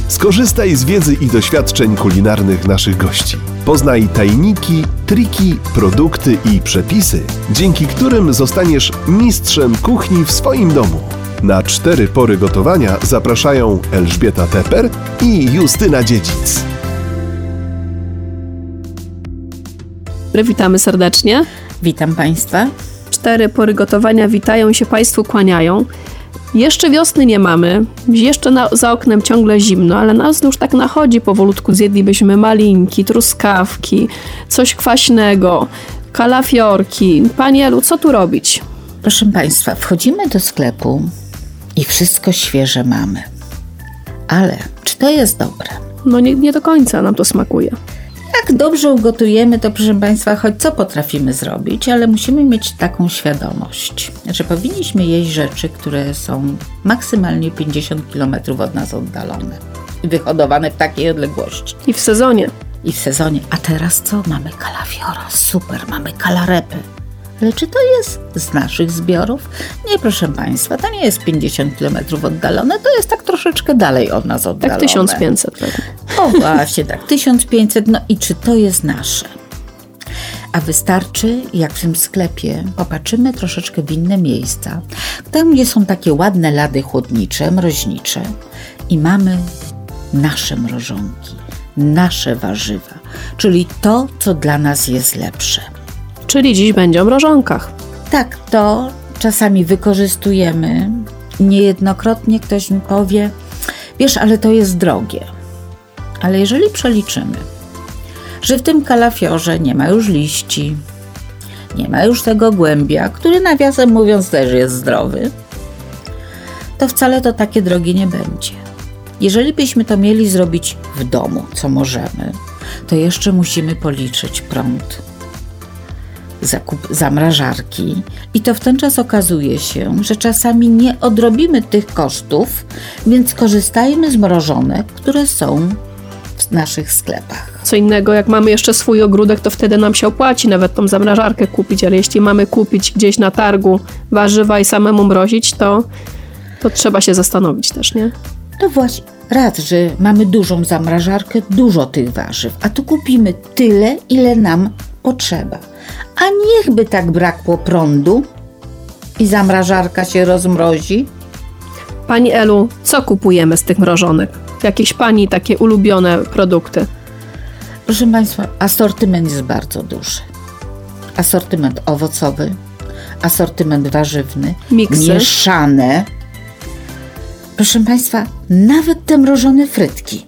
Skorzystaj z wiedzy i doświadczeń kulinarnych naszych gości. Poznaj tajniki, triki, produkty i przepisy, dzięki którym zostaniesz mistrzem kuchni w swoim domu. Na 4 pory gotowania zapraszają Elżbieta Teper i Justyna Dziedzic. Witamy serdecznie. Witam Państwa. 4 pory gotowania witają się Państwu, kłaniają. Jeszcze wiosny nie mamy, jeszcze za oknem ciągle zimno, ale nas już tak nachodzi powolutku. Zjedlibyśmy malinki, truskawki, coś kwaśnego, kalafiorki. Pani Elu, co tu robić? Proszę Państwa, wchodzimy do sklepu i wszystko świeże mamy. Ale czy to jest dobre? No nie do końca nam to smakuje. Jak dobrze ugotujemy, to proszę Państwa, choć co potrafimy zrobić, ale musimy mieć taką świadomość, że powinniśmy jeść rzeczy, które są maksymalnie 50 km od nas oddalone i wyhodowane w takiej odległości. I w sezonie. A teraz co? Mamy kalafiora, super, mamy kalarepy. Ale czy to jest z naszych zbiorów? Nie, proszę Państwa, to nie jest 50 km oddalone, to jest tak troszeczkę dalej od nas oddalone. Tak 1500 pewnie. O właśnie, tak, 1500, no i czy to jest nasze? A wystarczy, jak w tym sklepie, popatrzymy troszeczkę w inne miejsca, tam gdzie są takie ładne lady chłodnicze, mroźnicze i mamy nasze mrożonki, nasze warzywa, czyli to, co dla nas jest lepsze. Czyli dziś będzie o mrożonkach. Tak, to czasami wykorzystujemy. Niejednokrotnie ktoś mi powie, wiesz, ale to jest drogie. Ale jeżeli przeliczymy, że w tym kalafiorze nie ma już liści, nie ma już tego głębia, który nawiasem mówiąc też jest zdrowy, to wcale to takie drogie nie będzie. Jeżeli byśmy to mieli zrobić w domu, co możemy, to jeszcze musimy policzyć prąd, zakup zamrażarki i to w ten czas okazuje się, że czasami nie odrobimy tych kosztów, więc korzystajmy z mrożonek, które są w naszych sklepach. Co innego, jak mamy jeszcze swój ogródek, to wtedy nam się opłaci nawet tą zamrażarkę kupić, ale jeśli mamy kupić gdzieś na targu warzywa i samemu mrozić, to trzeba się zastanowić też, nie? To właśnie raz, że mamy dużą zamrażarkę, dużo tych warzyw, a tu kupimy tyle, ile nam potrzeba. A niechby tak brakło prądu i zamrażarka się rozmrozi. Pani Elu, co kupujemy z tych mrożonek? Jakieś Pani takie ulubione produkty? Proszę Państwa, asortyment jest bardzo duży. Asortyment owocowy, asortyment warzywny, miksy, mieszane. Proszę Państwa, nawet te mrożone frytki.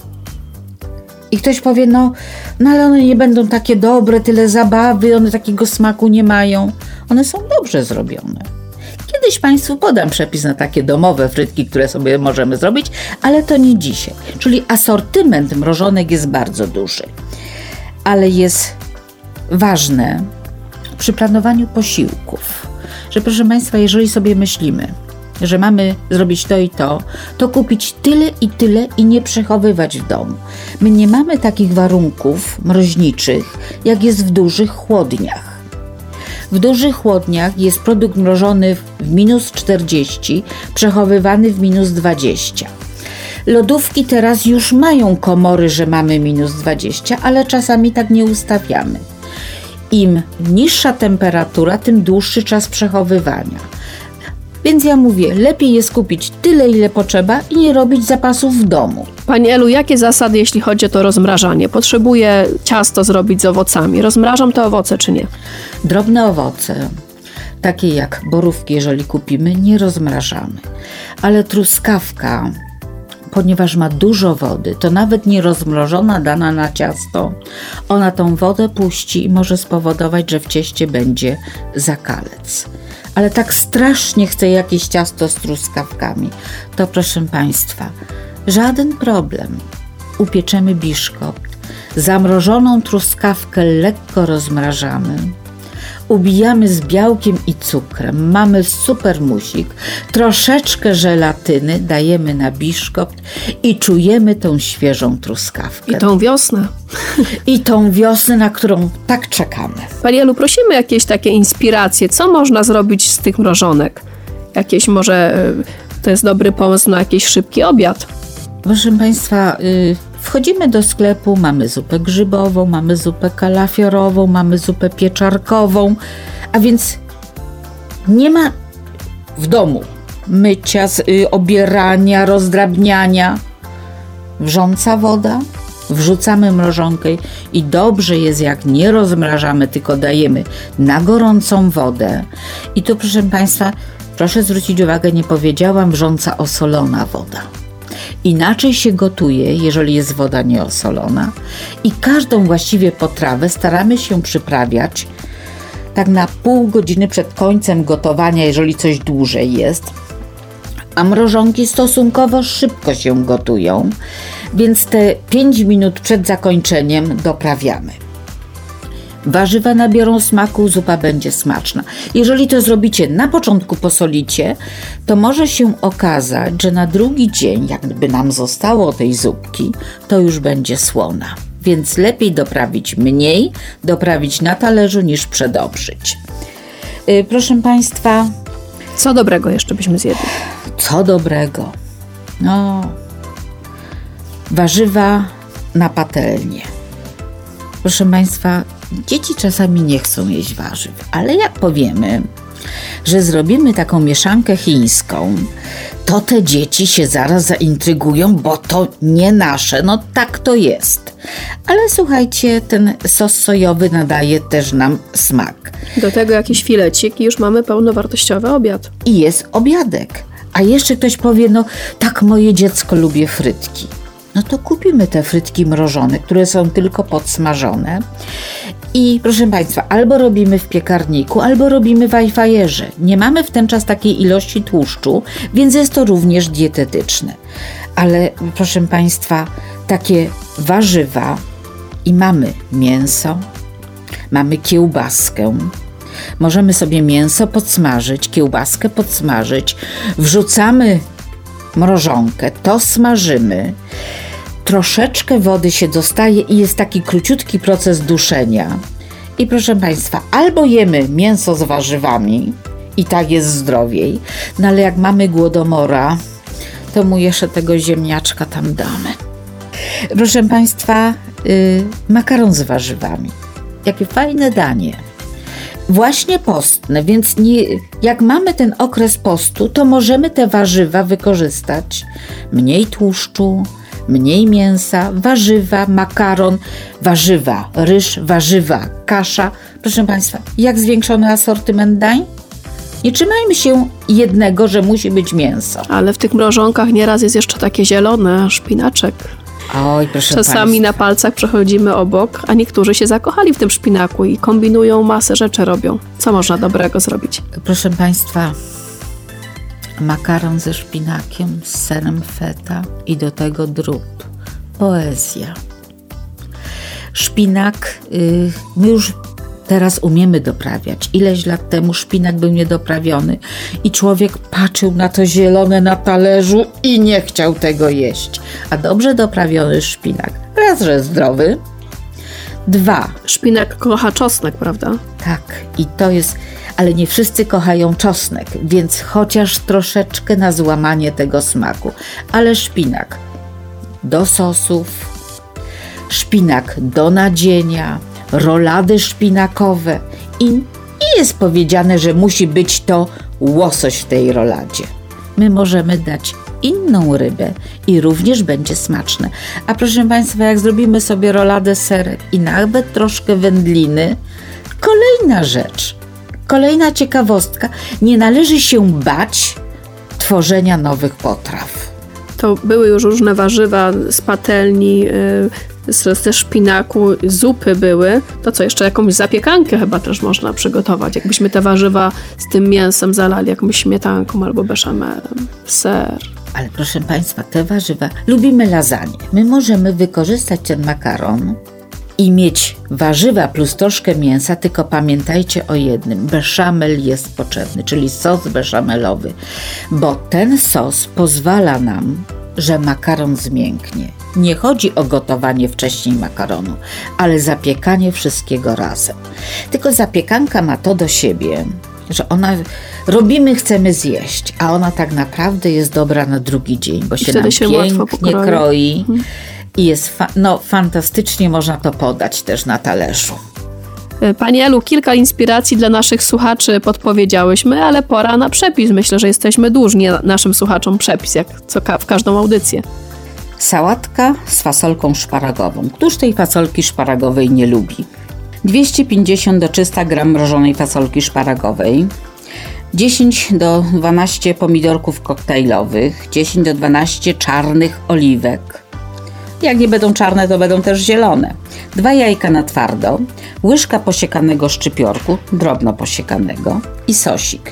I ktoś powie, no ale one nie będą takie dobre, tyle zabawy, one takiego smaku nie mają. One są dobrze zrobione. Kiedyś Państwu podam przepis na takie domowe frytki, które sobie możemy zrobić, ale to nie dzisiaj. Czyli asortyment mrożonek jest bardzo duży. Ale jest ważne przy planowaniu posiłków, że proszę Państwa, jeżeli sobie myślimy, że mamy zrobić to i to kupić tyle i nie przechowywać w domu. My nie mamy takich warunków mroźniczych, jak jest w dużych chłodniach. W dużych chłodniach jest produkt mrożony w minus 40, przechowywany w minus 20. Lodówki teraz już mają komory, że mamy minus 20, ale czasami tak nie ustawiamy. Im niższa temperatura, tym dłuższy czas przechowywania. Więc ja mówię, lepiej jest kupić tyle, ile potrzeba i nie robić zapasów w domu. Pani Elu, jakie zasady, jeśli chodzi o to rozmrażanie? Potrzebuję ciasto zrobić z owocami. Rozmrażam te owoce, czy nie? Drobne owoce, takie jak borówki, jeżeli kupimy, nie rozmrażamy. Ale truskawka, ponieważ ma dużo wody, to nawet nie rozmrożona, dana na ciasto, ona tą wodę puści i może spowodować, że w cieście będzie zakalec. Ale tak strasznie chcę jakieś ciasto z truskawkami, to proszę Państwa, żaden problem. Upieczemy biszkopt, zamrożoną truskawkę lekko rozmrażamy, ubijamy z białkiem i cukrem, mamy super musik, troszeczkę żelatyny dajemy na biszkopt i czujemy tą świeżą truskawkę. I tą wiosnę. I tą wiosnę, na którą tak czekamy. Pani Elu, prosimy jakieś takie inspiracje, co można zrobić z tych mrożonek? Jakieś może, to jest dobry pomysł na jakiś szybki obiad. Proszę Państwa, wchodzimy do sklepu, mamy zupę grzybową, mamy zupę kalafiorową, mamy zupę pieczarkową, a więc nie ma w domu mycia, obierania, rozdrabniania. Wrząca woda, wrzucamy mrożonkę i dobrze jest, jak nie rozmrażamy, tylko dajemy na gorącą wodę. I tu, proszę Państwa, proszę zwrócić uwagę, nie powiedziałam wrząca osolona woda. Inaczej się gotuje, jeżeli jest woda nieosolona, i każdą właściwie potrawę staramy się przyprawiać tak na pół godziny przed końcem gotowania, jeżeli coś dłużej jest, a mrożonki stosunkowo szybko się gotują, więc te 5 minut przed zakończeniem doprawiamy. Warzywa nabiorą smaku, zupa będzie smaczna. Jeżeli to zrobicie na początku, posolicie, to może się okazać, że na drugi dzień, jakby nam zostało tej zupki, to już będzie słona. Więc lepiej doprawić mniej, doprawić na talerzu, niż przedobrzyć. Proszę Państwa... Co dobrego jeszcze byśmy zjedli? Co dobrego? No, warzywa na patelnię. Proszę Państwa, dzieci czasami nie chcą jeść warzyw, ale jak powiemy, że zrobimy taką mieszankę chińską, to te dzieci się zaraz zaintrygują, bo to nie nasze, no tak to jest. Ale słuchajcie, ten sos sojowy nadaje też nam smak. Do tego jakiś filecik i już mamy pełnowartościowy obiad. I jest obiadek. A jeszcze ktoś powie, no tak, moje dziecko lubi frytki. No to kupimy te frytki mrożone, które są tylko podsmażone. I proszę Państwa, albo robimy w piekarniku, albo robimy w airfryerze. Nie mamy w ten czas takiej ilości tłuszczu, więc jest to również dietetyczne. Ale proszę Państwa, takie warzywa i mamy mięso, mamy kiełbaskę. Możemy sobie mięso podsmażyć, kiełbaskę podsmażyć, wrzucamy mrożonkę, to smażymy. Troszeczkę wody się dostaje i jest taki króciutki proces duszenia. I proszę Państwa, albo jemy mięso z warzywami i tak jest zdrowiej, no ale jak mamy głodomora, to mu jeszcze tego ziemniaczka tam damy. Proszę Państwa, makaron z warzywami. Jakie fajne danie. Właśnie postne, więc jak mamy ten okres postu, to możemy te warzywa wykorzystać. Mniej tłuszczu, mniej mięsa, warzywa, makaron, warzywa, ryż, warzywa, kasza. Proszę Państwa, jak zwiększony asortyment dań? Nie trzymajmy się jednego, że musi być mięso. Ale w tych mrożonkach nieraz jest jeszcze takie zielone, szpinaczek. Oj, proszę Czasami Państwa. na palcach przechodzimy obok, a niektórzy się zakochali w tym szpinaku i kombinują, masę rzeczy robią. Co można dobrego zrobić? Proszę Państwa, makaron ze szpinakiem, z serem feta i do tego drób. Poezja. Szpinak, my już teraz umiemy doprawiać. Ileś lat temu szpinak był niedoprawiony i człowiek patrzył na to zielone na talerzu i nie chciał tego jeść. A dobrze doprawiony szpinak, raz, że zdrowy, 2. Szpinak kocha czosnek, prawda? Tak, i to jest, ale nie wszyscy kochają czosnek, więc chociaż troszeczkę na złamanie tego smaku. Ale szpinak do sosów, szpinak do nadzienia, rolady szpinakowe i jest powiedziane, że musi być to łosoś w tej roladzie. My możemy dać inną rybę i również będzie smaczne. A proszę Państwa, jak zrobimy sobie roladę serek i nawet troszkę wędliny, kolejna rzecz, kolejna ciekawostka, nie należy się bać tworzenia nowych potraw. To były już różne warzywa z patelni, ze szpinaku, zupy były. To co, jeszcze jakąś zapiekankę chyba też można przygotować. Jakbyśmy te warzywa z tym mięsem zalali jakąś śmietanką albo beszamelem, ser. Ale proszę Państwa, te warzywa, lubimy lasagne. My możemy wykorzystać ten makaron i mieć warzywa plus troszkę mięsa, tylko pamiętajcie o jednym, beszamel jest potrzebny, czyli sos beszamelowy, bo ten sos pozwala nam, że makaron zmięknie. Nie chodzi o gotowanie wcześniej makaronu, ale zapiekanie wszystkiego razem. Tylko zapiekanka ma to do siebie, Że robimy, chcemy zjeść, a ona tak naprawdę jest dobra na drugi dzień, bo się nam pięknie kroi i jest fantastycznie można to podać też na talerzu. Pani Elu, kilka inspiracji dla naszych słuchaczy podpowiedziałyśmy, ale pora na przepis. Myślę, że jesteśmy dłużni naszym słuchaczom przepis, jak w każdą audycję. Sałatka z fasolką szparagową. Któż tej fasolki szparagowej nie lubi? 250 do 300 gram mrożonej fasolki szparagowej, 10 do 12 pomidorków koktajlowych, 10 do 12 czarnych oliwek. Jak nie będą czarne, to będą też zielone. 2 jajka na twardo, łyżka posiekanego szczypiorku, drobno posiekanego i sosik.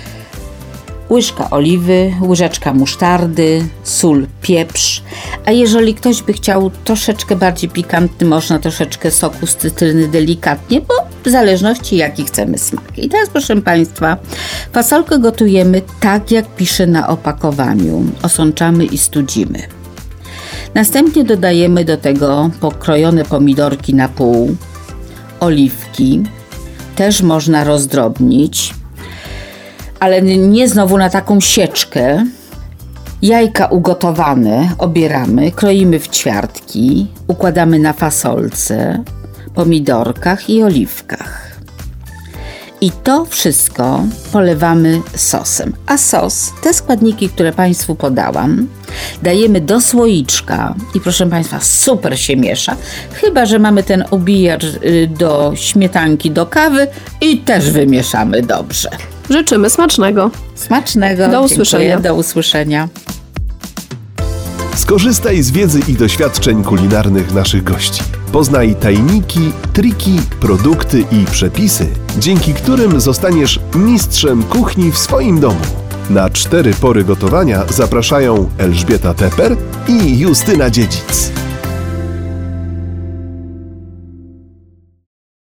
Łyżka oliwy, łyżeczka musztardy, sól, pieprz. A jeżeli ktoś by chciał troszeczkę bardziej pikantny, można troszeczkę soku z cytryny delikatnie, bo w zależności jaki chcemy smak. I teraz, proszę Państwa, fasolkę gotujemy tak, jak pisze na opakowaniu. Osączamy i studzimy. Następnie dodajemy do tego pokrojone pomidorki na pół, oliwki, też można rozdrobnić, ale nie znowu na taką sieczkę. Jajka ugotowane obieramy, kroimy w ćwiartki, układamy na fasolce, pomidorkach i oliwkach. I to wszystko polewamy sosem. A sos, te składniki, które Państwu podałam, dajemy do słoiczka i proszę Państwa, super się miesza. Chyba że mamy ten obijacz do śmietanki, do kawy i też wymieszamy dobrze. Życzymy smacznego. Smacznego. Do usłyszenia. Dziękuję. Do usłyszenia. Skorzystaj z wiedzy i doświadczeń kulinarnych naszych gości. Poznaj tajniki, triki, produkty i przepisy, dzięki którym zostaniesz mistrzem kuchni w swoim domu. Na 4 pory gotowania zapraszają Elżbieta Teper i Justyna Dziedzic.